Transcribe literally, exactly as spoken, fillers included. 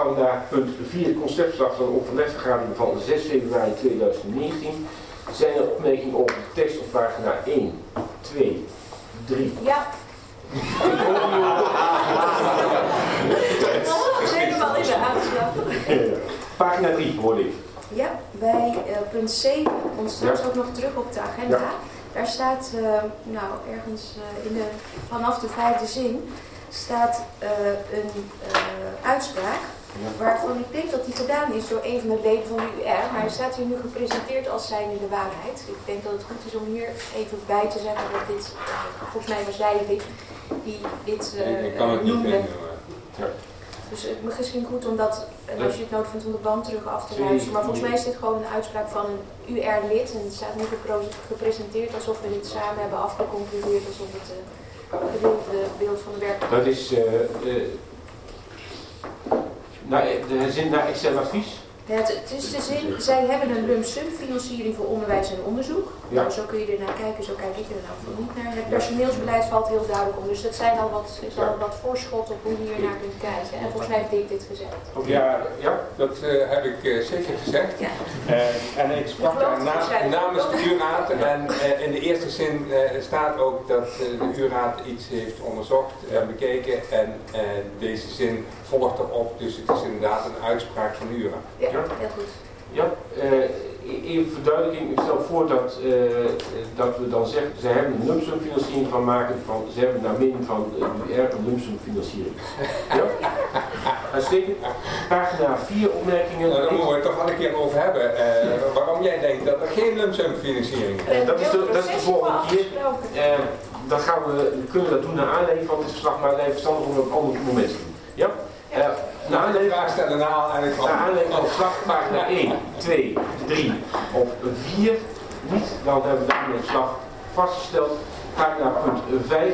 gaan we naar punt vier, de conceptverslag van de overlegvergadering van zes februari tweeduizend negentien. Zijn er opmerkingen over de tekst op pagina één, twee, drie? Ja. Helemaal in de aanslag. Pagina drie hoor ik. Ja, bij uh, punt zeven komt straks Ja. ook nog terug op de agenda. Ja. Daar staat, uh, nou ergens uh, in de, vanaf de vijfde zin, staat uh, een uh, uitspraak. Ja. Waarvan ik denk dat die gedaan is door een van de leden van de U R. Maar hij staat hier nu gepresenteerd als zijnde de waarheid. Ik denk dat het goed is om hier even bij te zeggen dat dit, uh, volgens mij was jij dit, die dit uh, ik kan het noemde. niet vinden, maar... Ja. Dus het is misschien goed om dat, als je het nodig vindt, om de band terug af te luisteren. Maar volgens mij is dit gewoon een uitspraak van een U R-lid. En het staat nu gepresenteerd alsof we dit samen hebben afgeconcludeerd. Alsof het uh, het beeld van de werkelijkheid. Dat is uh, uh, naar, de zin naar extern advies. Ja, het, het is de zin, zij hebben een lump sum financiering voor onderwijs en onderzoek. Ja. Nou, zo kun je er naar kijken, zo kijk ik er nou voor niet naar. Het personeelsbeleid valt heel duidelijk om. Dus dat zijn al wat, is al wat voorschot op hoe je hier naar kunt kijken. En volgens mij heeft Dick dit gezegd. Ja, ja, dat uh, heb ik uh, zeker gezegd. Ja. Uh, en ik sprak daar na, namens de U-raad. En uh, in de eerste zin uh, staat ook dat uh, de U-raad iets heeft onderzocht en uh, bekeken. En uh, deze zin volgt erop. Dus het is inderdaad een uitspraak van de U-raad. Ja, heel goed. Ja, uh, even verduidelijking. Ik stel voor dat, uh, dat we dan zeggen, ze hebben een lump sum financiering gaan maken van, ze hebben naar min van de U R een lump sum financiering. Ja? Uitstekend. Pagina vier opmerkingen. Nou, daar moeten we het toch wel een keer over hebben. Uh, waarom jij denkt dat er geen lump sum financiering is. Uh, dat, is de, dat is de volgende keer. Uh, dat gaan we, we kunnen dat doen naar aanleiding van dit verslag, maar het lijkt verstandig om op een ander moment te doen. Ja? Uh, naar aanleiding vraag stellen naar aanleiding van. Naar aanleiding van het verslag, pagina één, twee, drie of vier niet, dan hebben we daarmee het verslag vastgesteld. Pagina punt vijf.